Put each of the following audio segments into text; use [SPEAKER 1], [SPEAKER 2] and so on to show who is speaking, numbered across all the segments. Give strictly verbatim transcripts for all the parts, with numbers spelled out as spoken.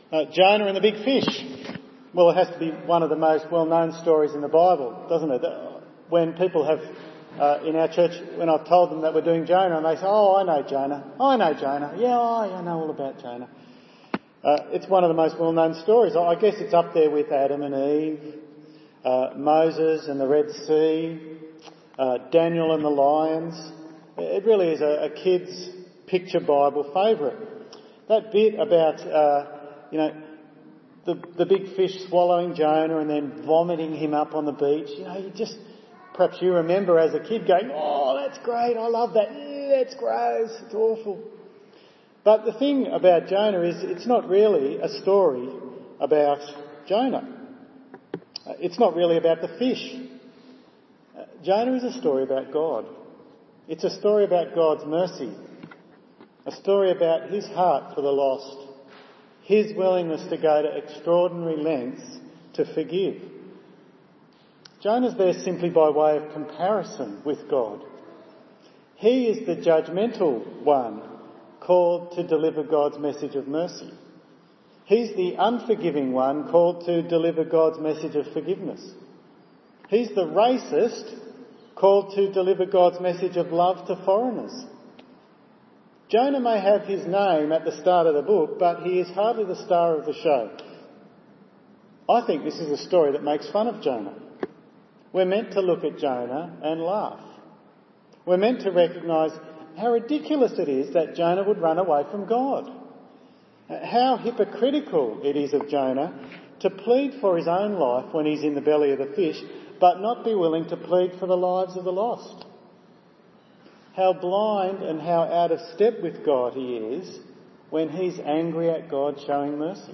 [SPEAKER 1] Uh, Jonah and the big fish. Well, it has to be one of the most well-known stories in the Bible, doesn't it? When people have, uh, in our church, when I've told them that we're doing Jonah, and they say, oh, I know Jonah. I know Jonah. Yeah, I know all about Jonah. Uh, it's one of the most well-known stories. I guess it's up there with Adam and Eve, uh, Moses and the Red Sea, uh, Daniel and the lions. It really is a, a kid's picture Bible favourite. That bit about, uh, you know, the, the big fish swallowing Jonah and then vomiting him up on the beach. You know, you just, perhaps you remember as a kid going, oh, that's great, I love that. Yeah, it's gross, it's awful. But the thing about Jonah is it's not really a story about Jonah. It's not really about the fish. Jonah is a story about God. It's a story about God's mercy. A story about his heart for the lost. His willingness to go to extraordinary lengths to forgive. Jonah's there simply by way of comparison with God. He is the judgmental one called to deliver God's message of mercy. He's the unforgiving one called to deliver God's message of forgiveness. He's the racist called to deliver God's message of love to foreigners. Jonah may have his name at the start of the book, but he is hardly the star of the show. I think this is a story that makes fun of Jonah. We're meant to look at Jonah and laugh. We're meant to recognise how ridiculous it is that Jonah would run away from God. How hypocritical it is of Jonah to plead for his own life when he's in the belly of the fish, but not be willing to plead for the lives of the lost. How blind and how out of step with God he is when he's angry at God showing mercy.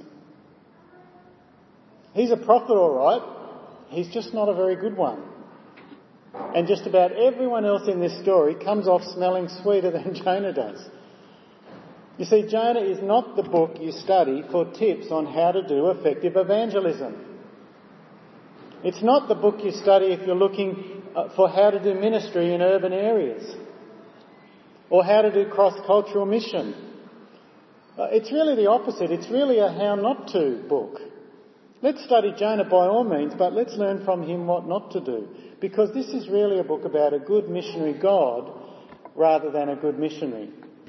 [SPEAKER 1] He's a prophet, all right. He's just not a very good one. And just about everyone else in this story comes off smelling sweeter than Jonah does. You see, Jonah is not the book you study for tips on how to do effective evangelism. It's not the book you study if you're looking for how to do ministry in urban areas or how to do cross-cultural mission. It's really the opposite. It's really a how not to book. Let's study Jonah by all means, but let's learn from him what not to do. Because this is really a book about a good missionary God rather than a good missionary.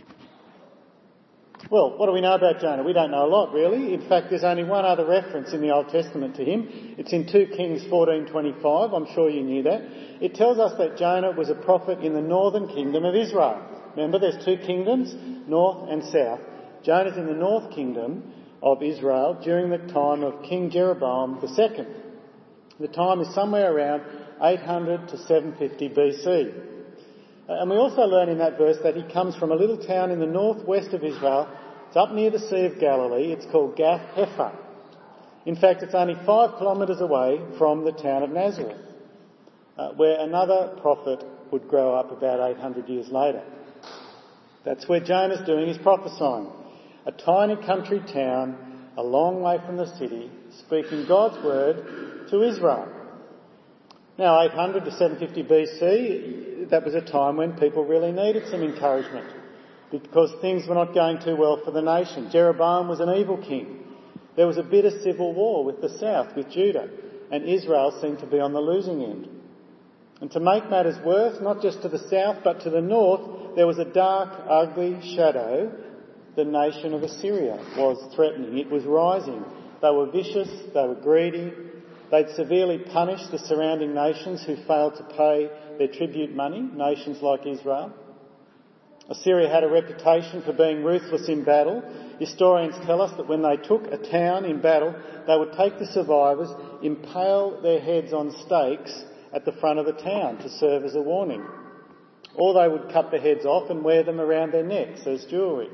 [SPEAKER 1] Well, what do we know about Jonah? We don't know a lot, really. In fact, there's only one other reference in the Old Testament to him. It's in two Kings fourteen twenty-five. I'm sure you knew that. It tells us that Jonah was a prophet in the northern kingdom of Israel. Remember, there's two kingdoms, north and south. Jonah's in the north kingdom of Israel during the time of King Jeroboam the second. The time is somewhere around eight hundred to seven fifty B C. And we also learn in that verse that he comes from a little town in the northwest of Israel. It's up near the Sea of Galilee. It's called Gath Hepher. In fact, it's only five kilometres away from the town of Nazareth, uh, where another prophet would grow up about eight hundred years later. That's where Jonah's doing his prophesying. A tiny country town, a long way from the city, speaking God's word to Israel. Now, eight hundred to seven fifty B C, that was a time when people really needed some encouragement because things were not going too well for the nation. Jeroboam was an evil king. There was a bitter civil war with the south, with Judah, and Israel seemed to be on the losing end. And to make matters worse, not just to the south but to the north, there was a dark, ugly shadow. The nation of Assyria was threatening. It was rising. They were vicious, they were greedy. They'd severely punished the surrounding nations who failed to pay their tribute money, nations like Israel. Assyria had a reputation for being ruthless in battle. Historians tell us that when they took a town in battle, they would take the survivors, impale their heads on stakes at the front of the town to serve as a warning. Or they would cut the heads off and wear them around their necks as jewellery.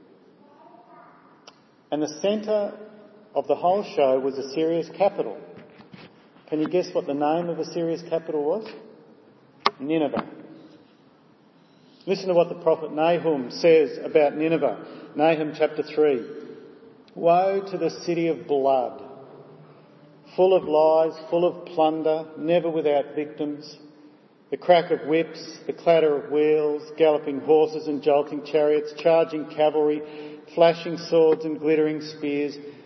[SPEAKER 1] And the centre of the whole show was Assyria's capital. Can you guess what the name of Assyria's capital was? Nineveh. Listen to what the prophet Nahum says about Nineveh. Nahum chapter three. Woe to the city of blood, full of lies, full of plunder, never without victims. The crack of whips, the clatter of wheels, galloping horses and jolting chariots, charging cavalry, flashing swords and glittering spears,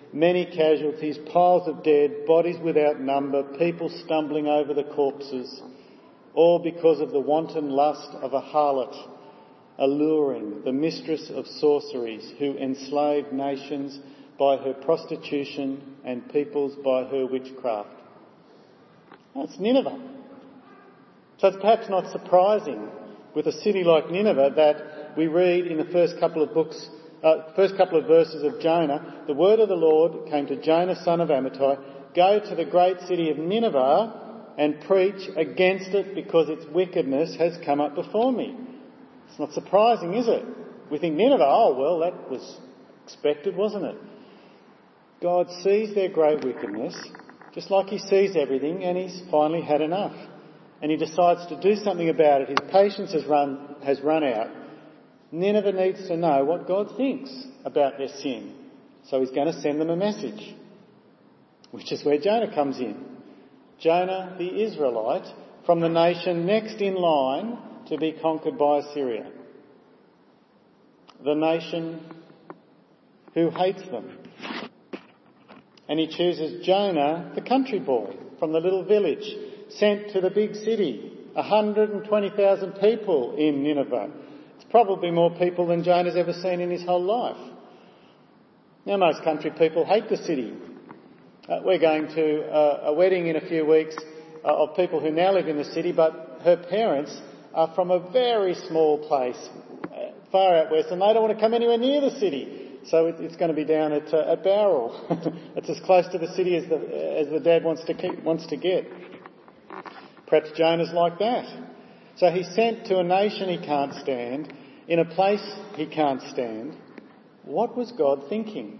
[SPEAKER 1] Many casualties, piles of dead, bodies without number, people stumbling over the corpses, all because of the wanton lust of a harlot, alluring, the mistress of sorceries, who enslaved nations by her prostitution and peoples by her witchcraft. That's Nineveh. So it's perhaps not surprising with a city like Nineveh that we read in the first couple of books, uh, first couple of verses of Jonah, the word of the Lord came to Jonah, son of Amittai, go to the great city of Nineveh and preach against it because its wickedness has come up before me. It's not surprising, is it? We think Nineveh, oh well, that was expected, wasn't it? God sees their great wickedness, just like he sees everything, and he's finally had enough. And he decides to do something about it. His patience has run, has run out. Nineveh needs to know what God thinks about their sin. So he's going to send them a message, which is where Jonah comes in. Jonah, the Israelite, from the nation next in line to be conquered by Assyria. The nation who hates them. And he chooses Jonah, the country boy, from the little village, sent to the big city, one hundred twenty thousand people in Nineveh. It's probably more people than Jonah's ever seen in his whole life. Now, most country people hate the city. Uh, we're going to uh, a wedding in a few weeks uh, of people who now live in the city, but her parents are from a very small place, uh, far out west, and they don't want to come anywhere near the city. So it, it's going to be down at, uh, at Bowral. It's as close to the city as the, as the dad wants to keep, wants to get. Perhaps Jonah's like that. So he's sent to a nation he can't stand, in a place he can't stand. What was God thinking?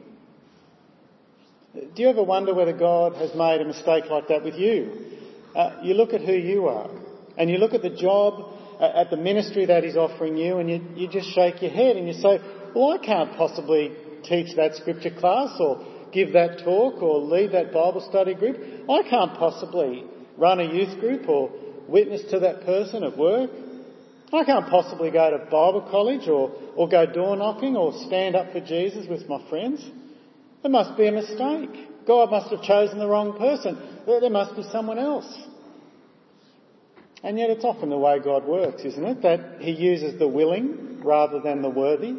[SPEAKER 1] Do you ever wonder whether God has made a mistake like that with you? Uh, you look at who you are, and you look at the job, uh, at the ministry that he's offering you, and you, you just shake your head and you say, well, I can't possibly teach that scripture class or give that talk or lead that Bible study group. I can't possibly run a youth group or witness to that person at work. I can't possibly go to Bible college or, or go door knocking or stand up for Jesus with my friends. There must be a mistake. God must have chosen the wrong person. There, there must be someone else. And yet it's often the way God works, isn't it? That he uses the willing rather than the worthy.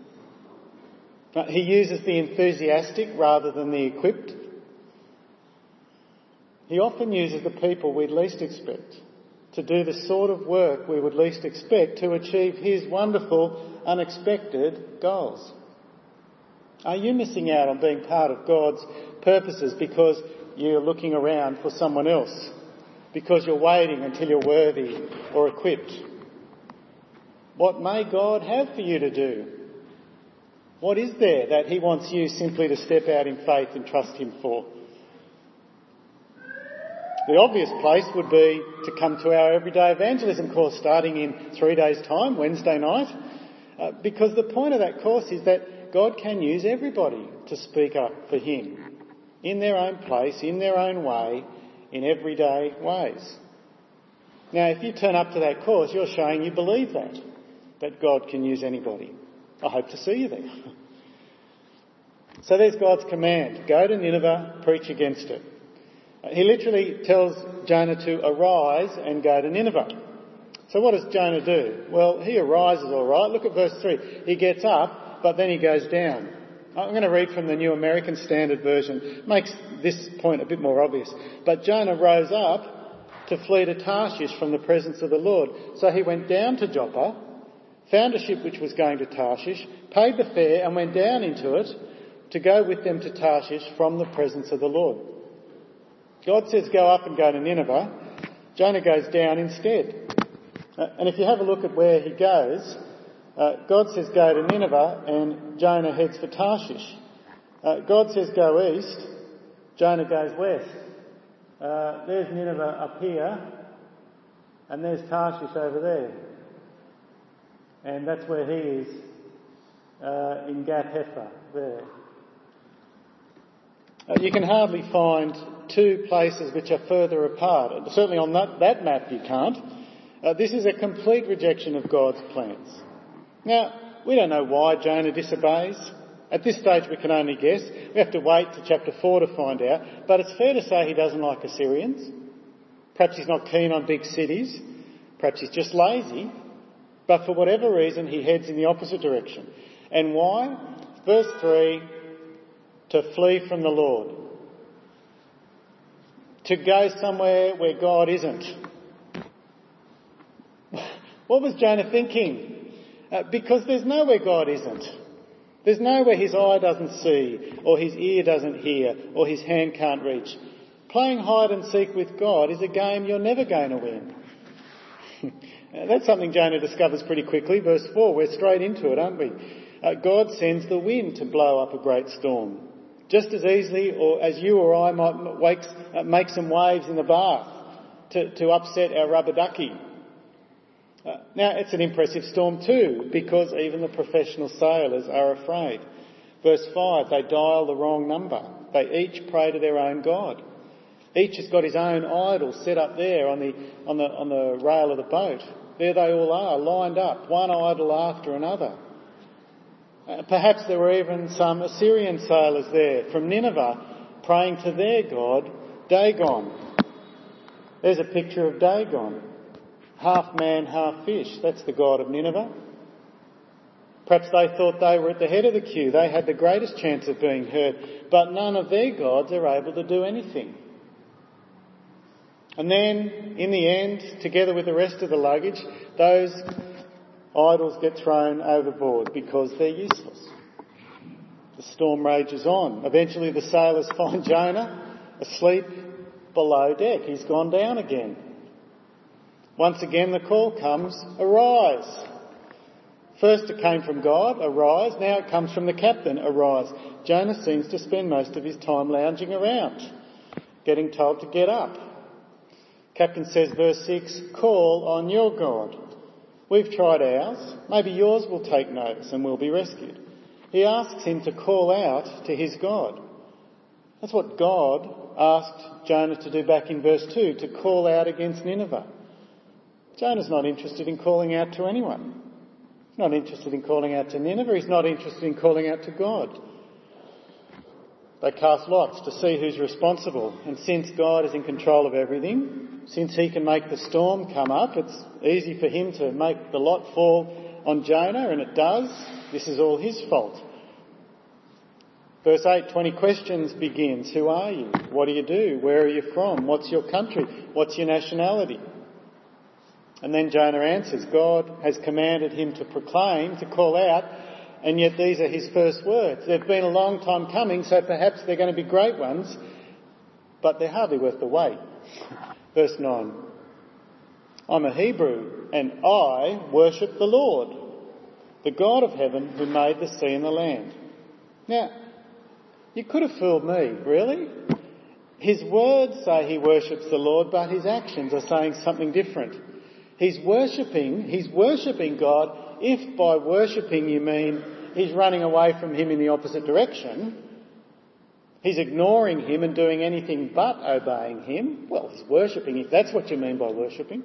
[SPEAKER 1] He uses the enthusiastic rather than the equipped. He often uses the people we'd least expect to do the sort of work we would least expect to achieve his wonderful, unexpected goals. Are you missing out on being part of God's purposes because you're looking around for someone else? Because you're waiting until you're worthy or equipped? What may God have for you to do? What is there that he wants you simply to step out in faith and trust him for? The obvious place would be to come to our everyday evangelism course starting in three days' time, Wednesday night, uh, because the point of that course is that God can use everybody to speak up for him in their own place, in their own way, in everyday ways. Now, if you turn up to that course, you're showing you believe that, that God can use anybody. I hope to see you there. So there's God's command. Go to Nineveh, preach against it. He literally tells Jonah to arise and go to Nineveh. So what does Jonah do? Well, he arises all right. Look at verse three. He gets up, but then he goes down. I'm going to read from the New American Standard Version. It makes this point a bit more obvious. But Jonah rose up to flee to Tarshish from the presence of the Lord. So he went down to Joppa, found a ship which was going to Tarshish, paid the fare and went down into it to go with them to Tarshish from the presence of the Lord. God says go up and go to Nineveh. Jonah goes down instead. Uh, and if you have a look at where he goes, uh, God says go to Nineveh and Jonah heads for Tarshish. Uh, God says go east, Jonah goes west. Uh, there's Nineveh up here and there's Tarshish over there. And that's where he is, uh, in Gath Hepher, there. Uh, you can hardly find two places which are further apart. Certainly on that, that map you can't. Uh, this is a complete rejection of God's plans. Now, we don't know why Jonah disobeys. At this stage we can only guess. We have to wait to chapter four to find out. But it's fair to say he doesn't like Assyrians. Perhaps he's not keen on big cities. Perhaps he's just lazy. But for whatever reason he heads in the opposite direction. And why? Verse three, to flee from the Lord. To go somewhere where God isn't. What was Jonah thinking? Uh, because there's nowhere God isn't. There's nowhere his eye doesn't see, or his ear doesn't hear, or his hand can't reach. Playing hide and seek with God is a game you're never going to win. That's something Jonah discovers pretty quickly. Verse four, we're straight into it, aren't we? Uh, God sends the wind to blow up a great storm. Just as easily or as you or I might wakes, uh, make some waves in the bath to, to upset our rubber ducky. Uh, now, it's an impressive storm too, because even the professional sailors are afraid. Verse five, they dial the wrong number. They each pray to their own god. Each has got his own idol set up there on the, on the, on the rail of the boat. There they all are, lined up, one idol after another. Uh, perhaps there were even some Assyrian sailors there from Nineveh praying to their god, Dagon. There's a picture of Dagon. Half man, half fish. That's the god of Nineveh. Perhaps they thought they were at the head of the queue. They had the greatest chance of being heard. But none of their gods are able to do anything. And then, in the end, together with the rest of the luggage, those idols get thrown overboard because they're useless. The storm rages on. Eventually the sailors find Jonah asleep below deck. He's gone down again. Once again the call comes, arise. First it came from God, arise. Now it comes from the captain, arise. Jonah seems to spend most of his time lounging around, getting told to get up. Captain says, verse six, call on your God. We've tried ours. Maybe yours will take notice and we'll be rescued. He asks him to call out to his God. That's what God asked Jonah to do back in verse two, to call out against Nineveh. Jonah's not interested in calling out to anyone. He's not interested in calling out to Nineveh. He's not interested in calling out to God. They cast lots to see who's responsible. And since God is in control of everything, since he can make the storm come up, it's easy for him to make the lot fall on Jonah, and it does. This is all his fault. Verse eight, twenty questions begins. Who are you? What do you do? Where are you from? What's your country? What's your nationality? And then Jonah answers, God has commanded him to proclaim, to call out, and yet these are his first words. They've been a long time coming, so perhaps they're going to be great ones, but they're hardly worth the wait. Verse nine, I'm a Hebrew, and I worship the Lord, the God of heaven who made the sea and the land. Now, you could have fooled me, really? His words say he worships the Lord, but his actions are saying something different. He's worshipping, he's worshipping God. If by worshipping you mean he's running away from him in the opposite direction, he's ignoring him and doing anything but obeying him, well, he's worshipping, if that's what you mean by worshipping.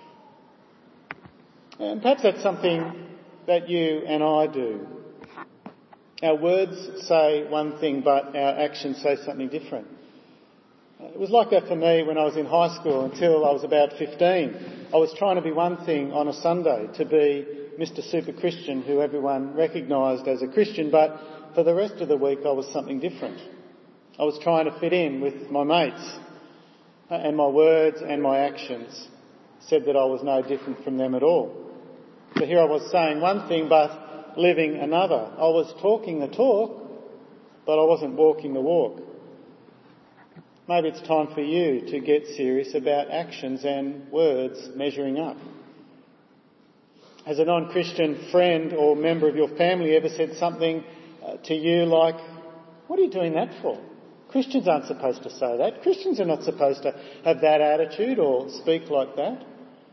[SPEAKER 1] And perhaps that's something that you and I do. Our words say one thing, but our actions say something different. It was like that for me when I was in high school until I was about fifteen. I was trying to be one thing on a Sunday, to be Mister Super Christian, who everyone recognised as a Christian, but for the rest of the week I was something different. I was trying to fit in with my mates, and my words and my actions said that I was no different from them at all. So here I was saying one thing but living another. I was talking the talk, but I wasn't walking the walk. Maybe it's time for you to get serious about actions and words measuring up. Has a non-Christian friend or member of your family ever said something uh, to you like, what are you doing that for? Christians aren't supposed to say that. Christians are not supposed to have that attitude or speak like that.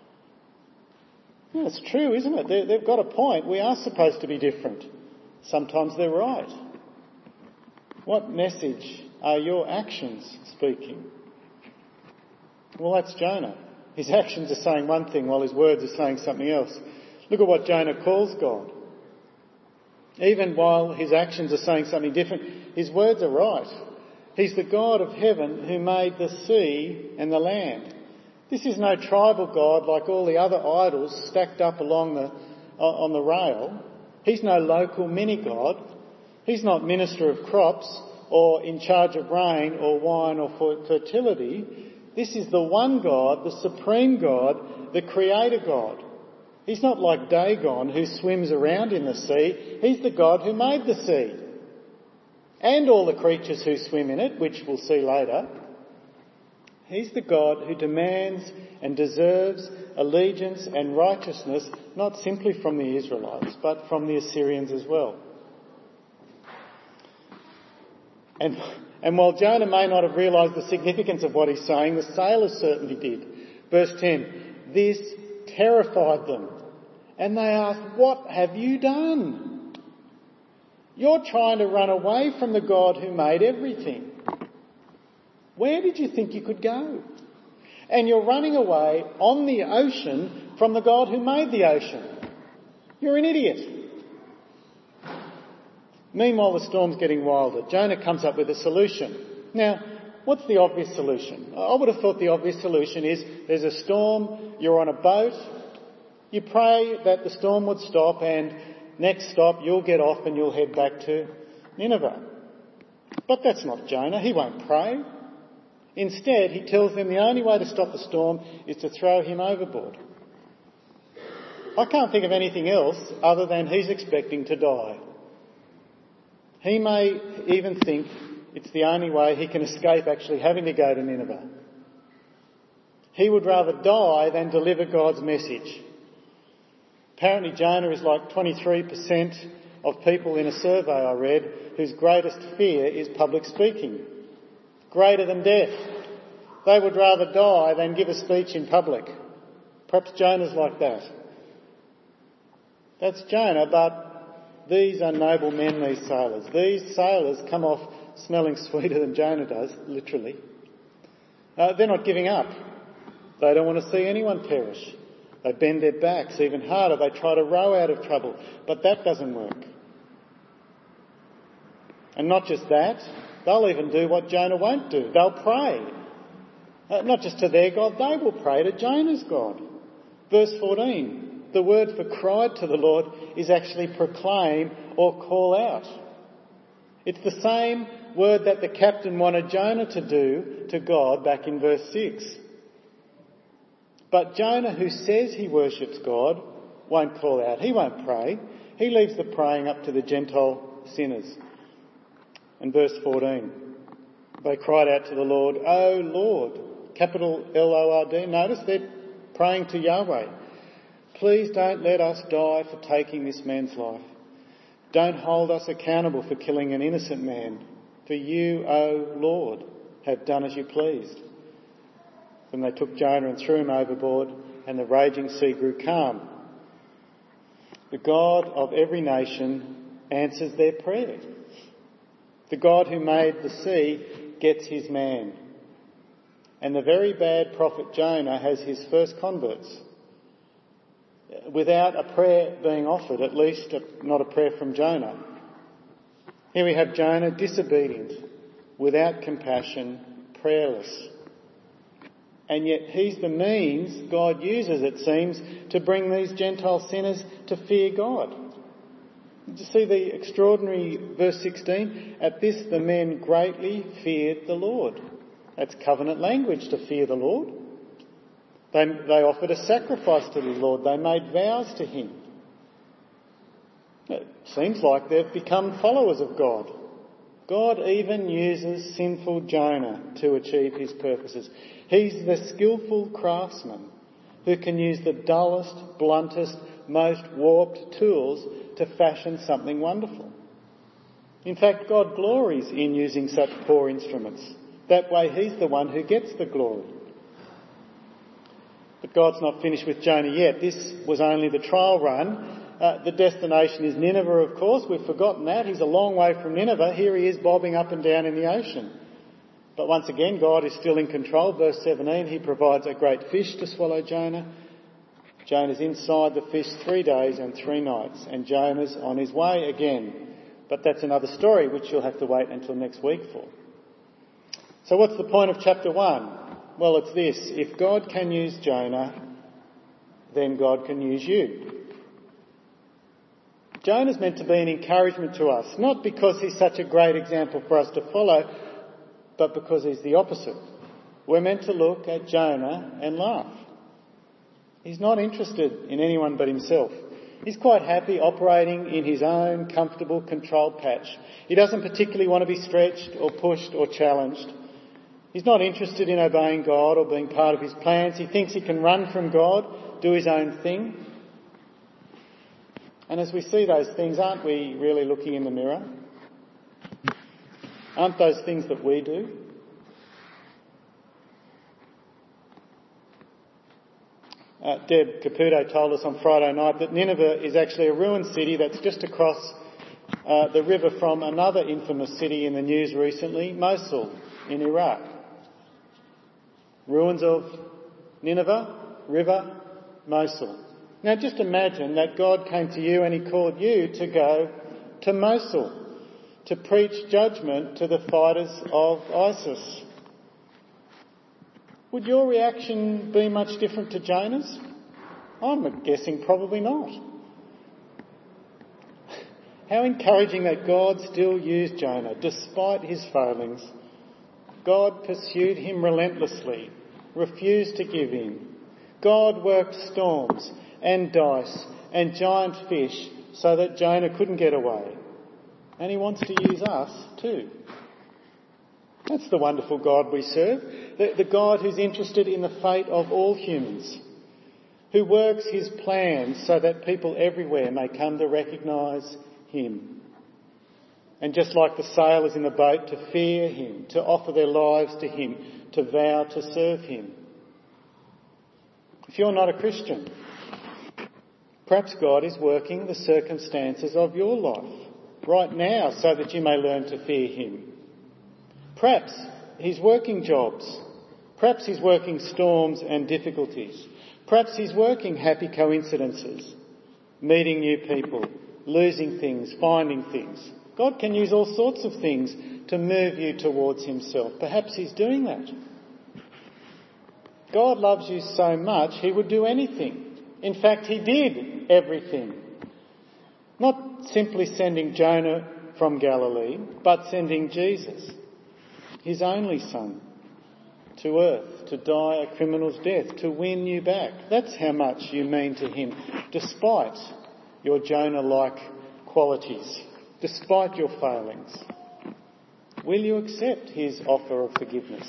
[SPEAKER 1] Yeah, it's true, isn't it? They, they've got a point. We are supposed to be different. Sometimes they're right. What message are your actions speaking? Well, that's Jonah. His actions are saying one thing while his words are saying something else. Look at what Jonah calls God. Even while his actions are saying something different, his words are right. He's the God of heaven who made the sea and the land. This is no tribal God like all the other idols stacked up along the, on the rail. He's no local mini-God. He's not minister of crops or in charge of rain or wine or fertility. This is the one God, the supreme God, the creator God. He's not like Dagon who swims around in the sea. He's the God who made the sea and all the creatures who swim in it, which we'll see later. He's the God who demands and deserves allegiance and righteousness, not simply from the Israelites, but from the Assyrians as well. And, and while Jonah may not have realised the significance of what he's saying, the sailors certainly did. Verse ten, this terrified them, and they asked, "What have you done? You're trying to run away from the God who made everything. Where did you think you could go? And you're running away on the ocean from the God who made the ocean. You're an idiot." Meanwhile, the storm's getting wilder. Jonah comes up with a solution. Now, what's the obvious solution? I would have thought the obvious solution is there's a storm, you're on a boat, you pray that the storm would stop, and next stop you'll get off and you'll head back to Nineveh. But that's not Jonah. He won't pray. Instead, he tells them the only way to stop the storm is to throw him overboard. I can't think of anything else other than he's expecting to die. He may even think it's the only way he can escape actually having to go to Nineveh. He would rather die than deliver God's message. Apparently Jonah is like twenty-three percent of people in a survey I read whose greatest fear is public speaking. Greater than death. They would rather die than give a speech in public. Perhaps Jonah's like that. That's Jonah, but these are noble men, these sailors. These sailors come off smelling sweeter than Jonah does, literally. Uh, they're not giving up. They don't want to see anyone perish. They bend their backs even harder. They try to row out of trouble, but that doesn't work. And not just that, they'll even do what Jonah won't do. They'll pray. Uh, not just to their God, they will pray to Jonah's God. Verse fourteen. The word for cried to the Lord is actually proclaim or call out. It's the same word that the captain wanted Jonah to do to God back in verse six. But Jonah, who says he worships God, won't call out. He won't pray. He leaves the praying up to the Gentile sinners. In verse fourteen, they cried out to the Lord, "O Lord," capital L O R D. Notice they're praying to Yahweh. "Please don't let us die for taking this man's life. Don't hold us accountable for killing an innocent man. For you, O Lord, have done as you pleased." Then they took Jonah and threw him overboard, and the raging sea grew calm. The God of every nation answers their prayer. The God who made the sea gets his man. And the very bad prophet Jonah has his first converts. Without a prayer being offered, at least not a prayer from Jonah. Here we have Jonah disobedient, without compassion, prayerless. And yet he's the means God uses, it seems, to bring these Gentile sinners to fear God. Did you see the extraordinary verse sixteen? At this the men greatly feared the Lord. That's covenant language, to fear the Lord. They, they offered a sacrifice to the Lord. They made vows to him. It seems like they've become followers of God. God even uses sinful Jonah to achieve his purposes. He's the skillful craftsman who can use the dullest, bluntest, most warped tools to fashion something wonderful. In fact, God glories in using such poor instruments. That way he's the one who gets the glory. But God's not finished with Jonah yet. This was only the trial run. Uh, the destination is Nineveh, of course. We've forgotten that. He's a long way from Nineveh. Here he is bobbing up and down in the ocean. But once again, God is still in control. Verse seventeen, he provides a great fish to swallow Jonah. Jonah's inside the fish three days and three nights, and Jonah's on his way again. But that's another story which you'll have to wait until next week for. So what's the point of chapter one? Well, it's this. If God can use Jonah, then God can use you. Jonah's meant to be an encouragement to us, not because he's such a great example for us to follow, but because he's the opposite. We're meant to look at Jonah and laugh. He's not interested in anyone but himself. He's quite happy operating in his own comfortable, controlled patch. He doesn't particularly want to be stretched or pushed or challenged. He's not interested in obeying God or being part of his plans. He thinks he can run from God, do his own thing. And as we see those things, aren't we really looking in the mirror? Aren't those things that we do? Uh, Deb Caputo told us on Friday night that Nineveh is actually a ruined city that's just across uh, the river from another infamous city in the news recently, Mosul in Iraq. Ruins of Nineveh, river, Mosul. Now just imagine that God came to you and he called you to go to Mosul to preach judgment to the fighters of ISIS. Would your reaction be much different to Jonah's? I'm guessing probably not. How encouraging that God still used Jonah despite his failings. God pursued him relentlessly, refused to give in. God worked storms and dice and giant fish so that Jonah couldn't get away. And he wants to use us too. That's the wonderful God we serve. The, the God who's interested in the fate of all humans. Who works his plans so that people everywhere may come to recognise him. And just like the sailors in the boat, to fear him, to offer their lives to him, to vow to serve him. If you're not a Christian, perhaps God is working the circumstances of your life right now so that you may learn to fear him. Perhaps he's working jobs. Perhaps he's working storms and difficulties. Perhaps he's working happy coincidences, meeting new people, losing things, finding things. God can use all sorts of things to move you towards himself. Perhaps he's doing that. God loves you so much he would do anything. In fact, he did everything. Not simply sending Jonah from Galilee, but sending Jesus, his only son, to earth to die a criminal's death, to win you back. That's how much you mean to him, despite your Jonah-like qualities, despite your failings. Will you accept his offer of forgiveness?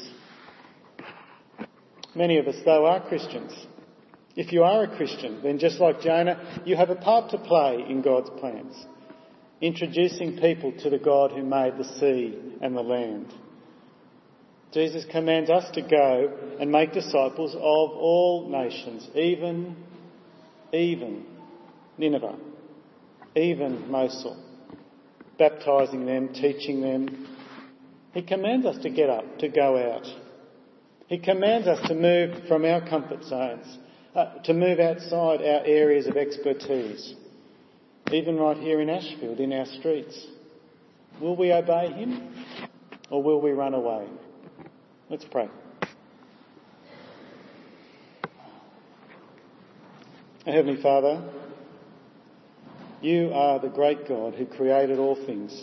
[SPEAKER 1] Many of us, though, are Christians. If you are a Christian, then just like Jonah, you have a part to play in God's plans, introducing people to the God who made the sea and the land. Jesus commands us to go and make disciples of all nations, even, even Nineveh, even Mosul, baptising them, teaching them. He commands us to get up, to go out. He commands us to move from our comfort zones, uh, to move outside our areas of expertise, even right here in Ashfield, in our streets. Will we obey him or will we run away? Let's pray. Our Heavenly Father, you are the great God who created all things.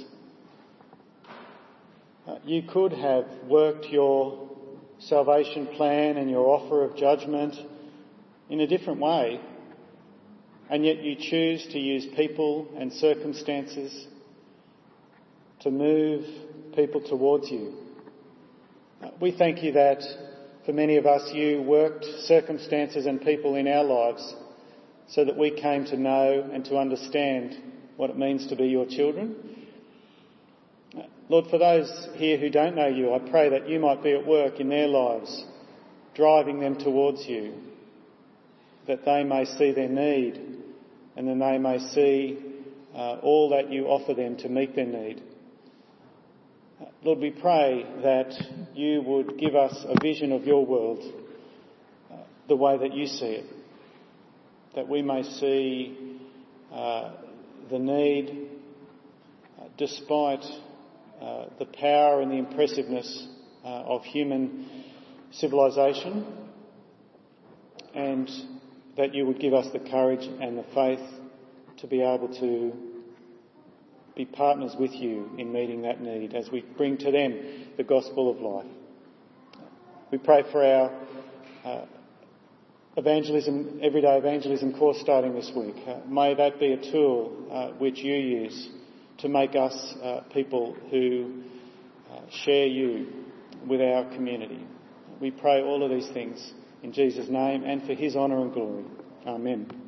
[SPEAKER 1] Uh, you could have worked your salvation plan and your offer of judgment in a different way, and yet you choose to use people and circumstances to move people towards you. We thank you that for many of us you worked circumstances and people in our lives so that we came to know and to understand what it means to be your children. Lord, for those here who don't know you, I pray that you might be at work in their lives, driving them towards you, that they may see their need and then they may see uh, all that you offer them to meet their need. Lord, we pray that you would give us a vision of your world uh, the way that you see it. that we may see uh, the need, uh, despite uh, the power and the impressiveness uh, of human civilization, and that you would give us the courage and the faith to be able to be partners with you in meeting that need as we bring to them the gospel of life. We pray for our uh, evangelism, everyday evangelism course starting this week. Uh, may that be a tool uh, which you use to make us uh, people who uh, share you with our community. We pray all of these things in Jesus' name and for his honour and glory. Amen.